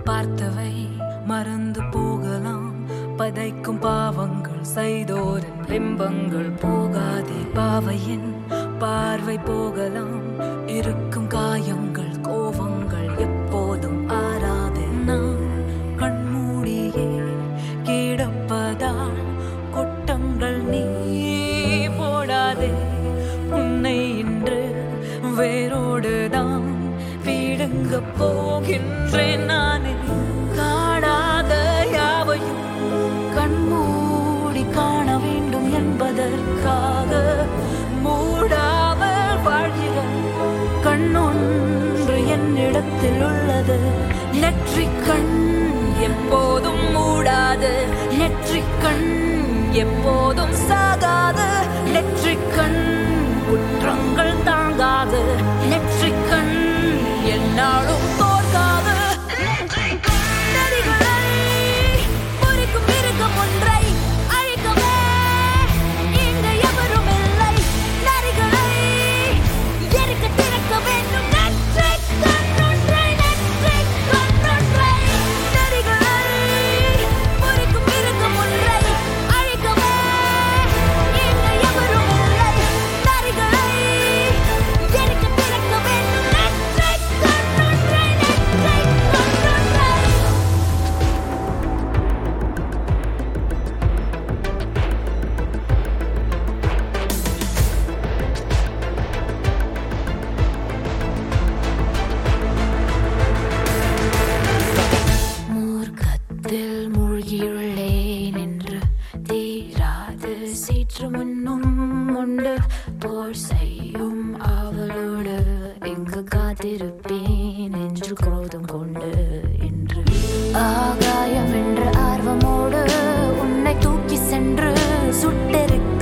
பார்த்தவை மறந்து போகலாம், பதைக்கும் பாவங்கள் செய்தோரின் பிம்பங்கள் போகாதே. பாவையின் பார்வை போகலாம், இருக்கும் காயங்கள் கோவங்கள் எப்போதும் ஆறாதே. நான் கண்மூடியே கிடப்பதால் கொட்டங்கள் நீ போடாதே. உன்னை இன்று வேரோடுதான் பீடுங்க போகின்றேன் நானே. காணாத யாவையும் கண்மூடி காண வேண்டும் என்பதற்காக மூடாமல் வாழ்கிற கண்ணொன்று என்னிடத்தில் உள்ளது. நெற்றிக் கண் எப்போதும் மூடாது, நெற்றிக் கண் எப்போதும் சாகாது, நெற்றிக் கண் குற்றங்கள் தாங்காது, நெற்றிக் கண் என்னாலும் தோற்காது. நதிகளை முறிக்கும் மிருகம் ஒன்றை அழிக்கவே இங்கு எவரும் இல்லை. நதிகளை எரிக்க திறக்க வேண்டும் நெற்றிக் கண்ணொன்றை, நெற்றிக் கண்ணொன்றை. நதிகளை முறிக்கும் மிருகம் ஒன்றை அழிக்கவே இங்கு எவரும் இல்லை. நதிகளை எரிக்க திறக்க வேண்டும் நெற்றிக் கண்ணொன்றை, நெற்றிக் கண்ணொன்றை. மூர்க்கத்தில் மூழ்கியுள்ளேன் என்று தீராது சீற்று முன்னும் உண்டு. போர் செய்யும் அவளோடு எங்கு காத்திருப்பேன் என்று குரோதம் கொண்டு. இன்று ஆகாயம் என்ற ஆர்வமோடு உன்னை தூக்கி சென்று சுட்டெரிக்க